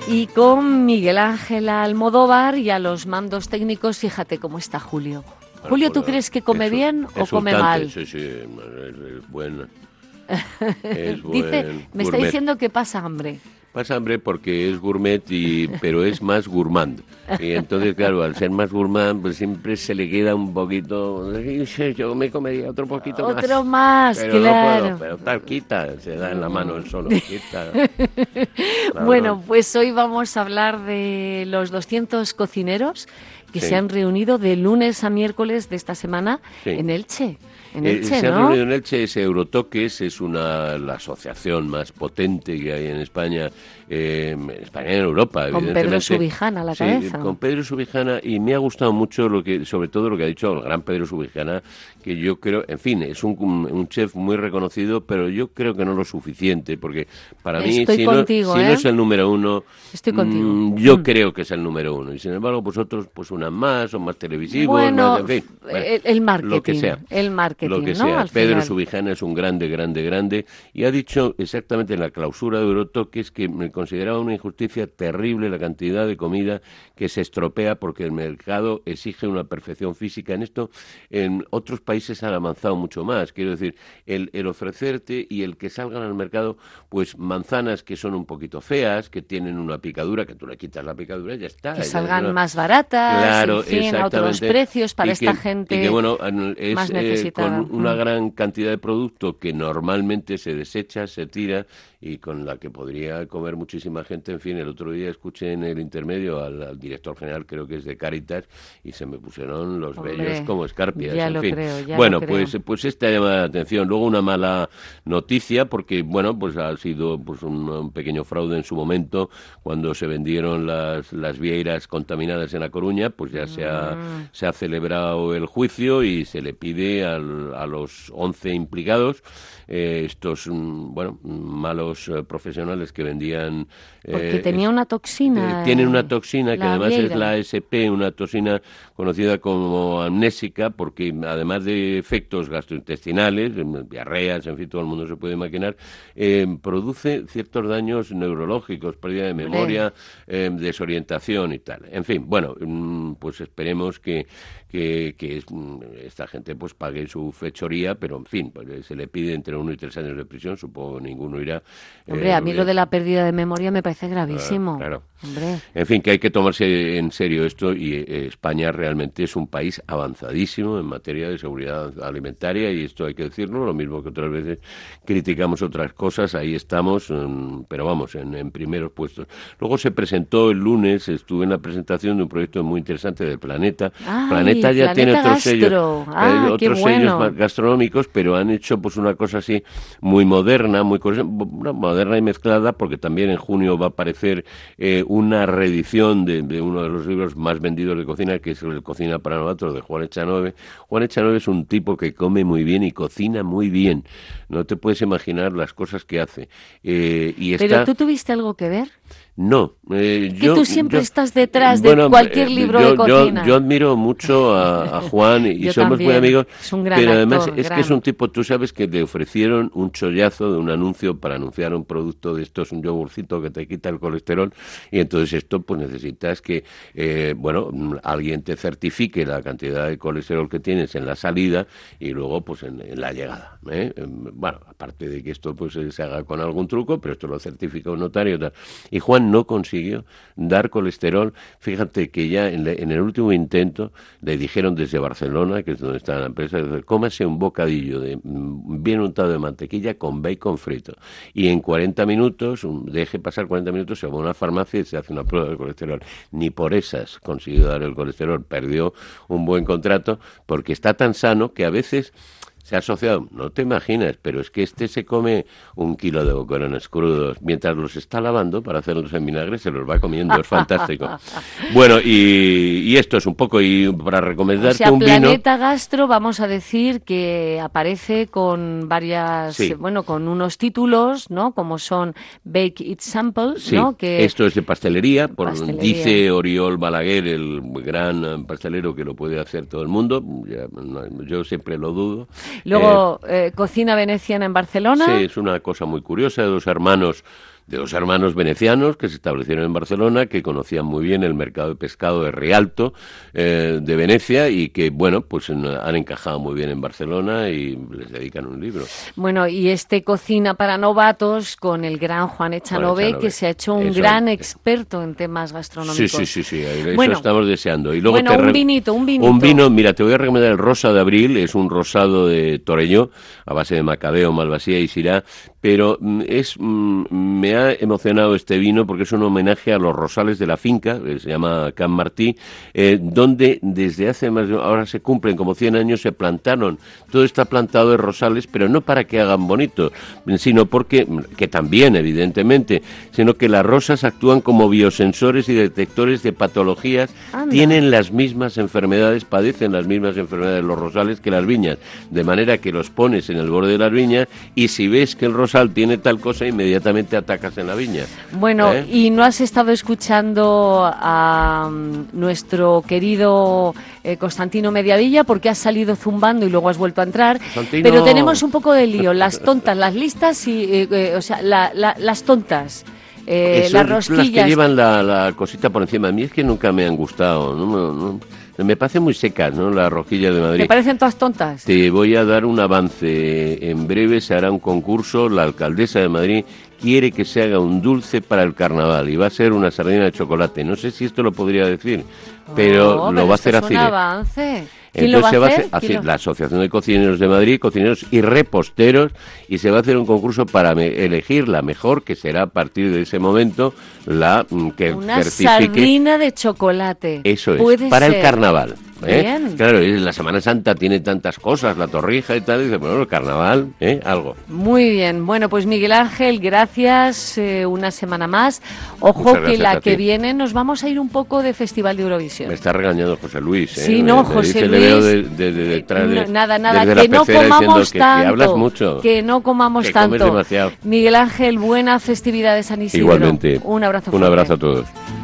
Y con Miguel Ángel Almodóvar y a los mandos técnicos, fíjate cómo está Julio. Bueno, Julio, ¿tú crees que come bien o come mal? Sí, es buen. Dice, me está diciendo que pasa hambre. Pasa hambre porque es gourmet, pero es más gourmand. Y entonces, claro, al ser más gourmand, pues siempre se le queda un poquito... Yo me comería otro poquito más. Otro más, pero claro. No puedo, pero tal, quita, se da en la mano el solo, quita. Bueno, pues hoy vamos a hablar de los 200 cocineros que se han reunido de lunes a miércoles de esta semana en Elche. Se han reunido en Elche, es Eurotoques, es la asociación más potente que hay en España y en Europa, con evidentemente. Pedro Subijana a la cabeza. Con Pedro Subijana, y me ha gustado mucho sobre todo lo que ha dicho el gran Pedro Subijana, que yo creo, en fin, es un chef muy reconocido, pero yo creo que no lo suficiente, porque para mí, si no es el número uno, yo creo que es el número uno, y sin embargo, vosotros, pues unas más, son más televisivos, más, en fin. El marketing, lo que sea. El marketing, lo que ¿no? sea. Al Pedro final. Subijana es un grande, y ha dicho exactamente en la clausura de Eurotoques que me consideraba una injusticia terrible la cantidad de comida que se estropea porque el mercado exige una perfección física. En esto, en otros países han avanzado mucho más. Quiero decir, el ofrecerte y el que salgan al mercado, pues manzanas que son un poquito feas, que tienen una picadura, que tú le quitas la picadura y ya está. Que salgan más baratas, claro, en fin, a otros precios para esta gente y que, bueno, es, más necesitada. Con una gran cantidad de producto que normalmente se desecha, se tira y con la que podría comer muchísima gente. En fin, el otro día escuché en el intermedio al director general, creo que es de Cáritas, y se me pusieron los vellos como escarpias. Ya en lo fin. creo, bueno, pues esta llama la atención. Luego una mala noticia, porque bueno, pues ha sido pues un pequeño fraude en su momento cuando se vendieron las vieiras contaminadas en A Coruña, pues ya se ha celebrado el juicio y se le pide a los 11 implicados, estos malos profesionales que vendían... Porque tenía una toxina. Tienen una toxina que además vieira. es la ASP, una toxina conocida como amnésica, porque además de efectos gastrointestinales, diarreas, en fin, todo el mundo se puede imaginar, produce ciertos daños neurológicos, pérdida de memoria, desorientación y tal. En fin, bueno, pues esperemos que esta gente pues pague su fechoría, pero en fin, pues se le pide entre 1 y 3 años de prisión, supongo que ninguno irá. Hombre, a mí lo de la pérdida de memoria me parece gravísimo. Claro. Hombre. En fin, que hay que tomarse en serio esto, y España realmente es un país avanzadísimo en materia de seguridad alimentaria, y esto hay que decirlo, lo mismo que otras veces criticamos otras cosas, ahí estamos, pero vamos, en primeros puestos. Luego se presentó el lunes, estuve en la presentación de un proyecto muy interesante del Planeta. Planeta ya tiene otros sellos, sellos más gastronómicos, pero han hecho pues una cosa así muy moderna, moderna y mezclada, porque también en junio va a aparecer una reedición de uno de los libros más vendidos de cocina, que es el Cocina para Novatos, de Juan Echanove. Juan Echanove es un tipo que come muy bien y cocina muy bien. No te puedes imaginar las cosas que hace. ¿Pero tú tuviste algo que ver? No. Tú siempre estás detrás de cualquier libro de cocina. Yo admiro mucho a Juan y somos muy amigos, es un gran pero además actor, que es un tipo, tú sabes que le ofrecieron un chollazo de un anuncio para anunciar un producto de estos, un yogurcito que te quita el colesterol, y entonces esto pues necesitas que alguien te certifique la cantidad de colesterol que tienes en la salida y luego pues en la llegada. Bueno, aparte de que esto pues se haga con algún truco, pero esto lo certifica un notario y tal. Y Juan no consiguió dar colesterol. Fíjate que ya en el último intento le dijeron desde Barcelona, que es donde está la empresa, cómase un bocadillo bien untado de mantequilla con bacon frito, y en 40 minutos, deje pasar 40 minutos, se va a una farmacia y se hace una prueba de colesterol. Ni por esas consiguió dar el colesterol, perdió un buen contrato, porque está tan sano que a veces se ha asociado, no te imaginas, pero es que se come 1 kilo de boquerones crudos, mientras los está lavando para hacerlos en vinagre, se los va comiendo, es fantástico. Bueno, y esto es un poco, y para recomendarte un vino... Planeta Gastro, vamos a decir que aparece con varias, con unos títulos, ¿no?, como son Bake It Sample, sí, ¿no? Que esto es de pastelería, dice Oriol Balaguer, el gran pastelero, que lo puede hacer todo el mundo, yo siempre lo dudo. Luego, Cocina Veneciana en Barcelona. Sí, es una cosa muy curiosa, de 2 hermanos de dos hermanos venecianos que se establecieron en Barcelona, que conocían muy bien el mercado de pescado de Rialto, de Venecia, y que, bueno, pues han encajado muy bien en Barcelona y les dedican un libro. Bueno, y Cocina para novatos con el gran Juan Echanove, que se ha hecho un gran experto en temas gastronómicos. Sí, eso estamos deseando. Y luego un vinito. Un vino, mira, te voy a recomendar el Rosa de Abril, es un rosado de Torelló, a base de macabeo, malvasía y syrah, pero me ha emocionado este vino porque es un homenaje a los rosales de la finca, que se llama Can Martí, donde desde hace ahora se cumplen como 100 años, se plantaron, todo está plantado de rosales, pero no para que hagan bonito, sino porque, que también evidentemente, sino que las rosas actúan como biosensores y detectores de patologías. Anda. Tienen las mismas enfermedades, padecen las mismas enfermedades los rosales que las viñas, de manera que los pones en el borde de las viñas y si ves que el rosal tiene tal cosa, inmediatamente atacas en la viña. Bueno, ¿y no has estado escuchando a nuestro querido Constantino Mediavilla, porque has salido zumbando y luego has vuelto a entrar? Constantino... Pero tenemos un poco de lío, las tontas, las listas y, las tontas. Las rosquillas. Las que llevan la cosita por encima. A mí es que nunca me han gustado, no, me parecen muy secas, ¿no? Las rosquillas de Madrid. ¿Me parecen todas tontas? Te voy a dar un avance. En breve se hará un concurso. La alcaldesa de Madrid quiere que se haga un dulce para el carnaval y va a ser una sardina de chocolate. No sé si esto lo podría decir, pero lo va a hacer así. Es un avance. Entonces se va a hacer la Asociación de Cocineros de Madrid, cocineros y reposteros, y se va a hacer un concurso para elegir la mejor, que será a partir de ese momento la que una certifique. Sardina de chocolate. Eso es, para el carnaval. Bien. Claro, la Semana Santa tiene tantas cosas, la torrija y tal, y dice, bueno, el carnaval, algo. Muy bien, bueno, pues Miguel Ángel, gracias, una semana más. Ojo que la que viene nos vamos a ir un poco de Festival de Eurovisión. Me está regañando José Luis. Sí, no, José Luis. Le veo de detrás de nada, que no comamos tanto. Que hablas mucho. Que no comamos que tanto. Comes demasiado. Miguel Ángel, buena festividad de San Isidro. Igualmente. Un abrazo fuerte. Un abrazo a todos.